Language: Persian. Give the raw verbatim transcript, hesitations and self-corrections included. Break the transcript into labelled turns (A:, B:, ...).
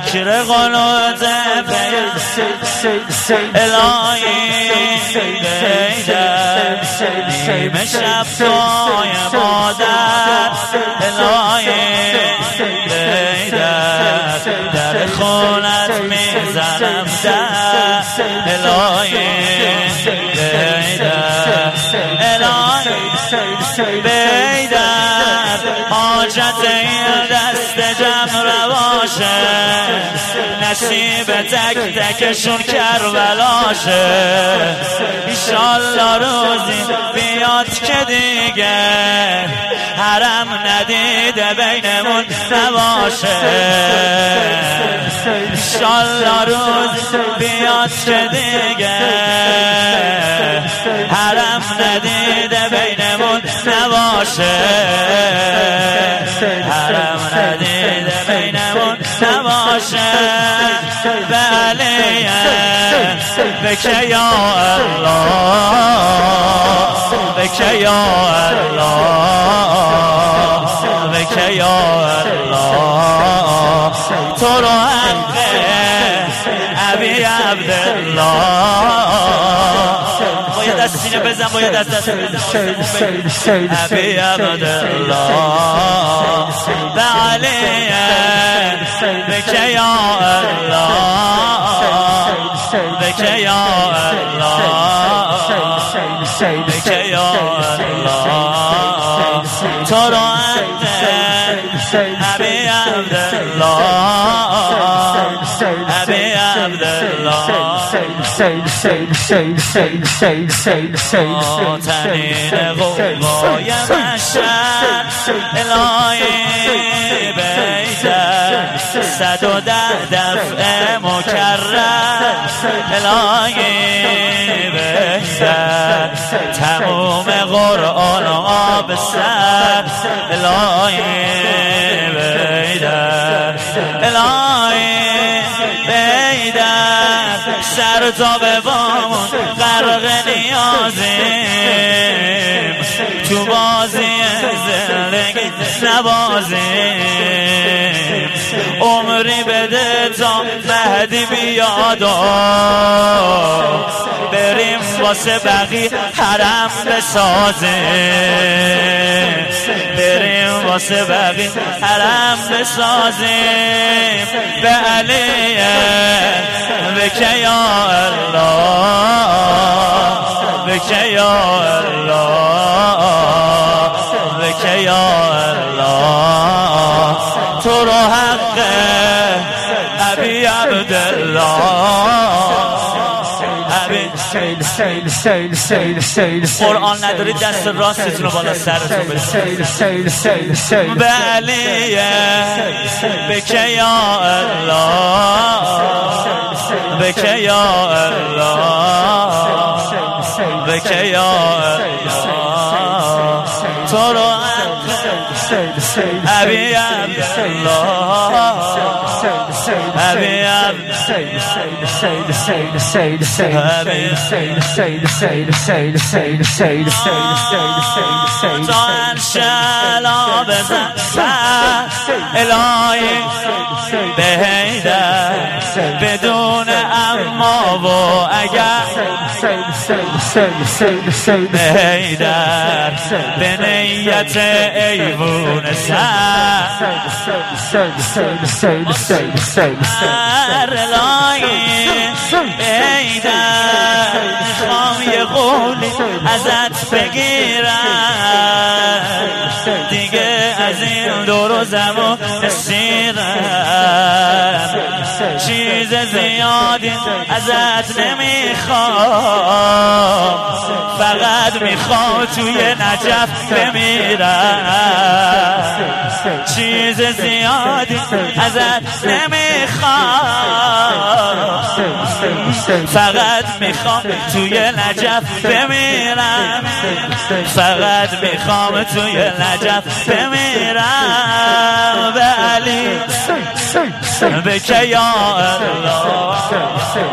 A: ذکر قنوت الهی بیدر نیمه شب دعای مادر الهی بیدر در خونت میزنم در الهی بیدر الهی بیدر حاجت این دست جمع رواشه نصیب تک تکشون کربلاشه ایشالله روزی بیاد که دیگه حرم ندیده بینمون نباشه ایشالله روزی بیاد که دیگه حرم ندیده بینمون نباشه حرم ندیده بینمون نباشه بله بکه یا الله بکه یا الله بکه یا الله تو رو حق ابی عبدالله باید دست سینه بزن باید دست دست بزن ابی عبدالله به علی بکه یا الله بکه یا الله بکه یا الله تو رو انت ابی عبدالله ابی عبدالله تنین قوای مشهد الهی بیدر صد و ده دفع مکرر الهی بیدر تموم قرآن و آب سر الهی بیدر الهی بیدر سر تا به بامون غرق نیازیم تو بازی زندگی نبازیم عمری بده تا مهدی بیاد بریم واسه بقی حرم بسازیم بریم واسه بقی حرم بسازیم به علی بکه یا الله بکه یا الله بکه یا الله تو رو حق ابی عبدالله قرآن ندارید دست راستتون رو بالا سرتون بزنید به علی بکه یا الله بکه یا الله بکه یا الله تو رو ابی عبدالله ابی تا انشالا بزن الهی به حیدر بدون اما و اگر به حیدر به نیت ایوون سر الهی بیدر میخوام یه قولی ازت بگیرم دیگه از این دور و زمان نسیرم چیز زیادی ازت نمیخوام فقط میخوام توی نجف بمیرم چیز زیادی ازت نمیخوام فقط میخوام توی نجف بمیرم فقط میخوام توی نجف بمیرم به علی بکه یا الله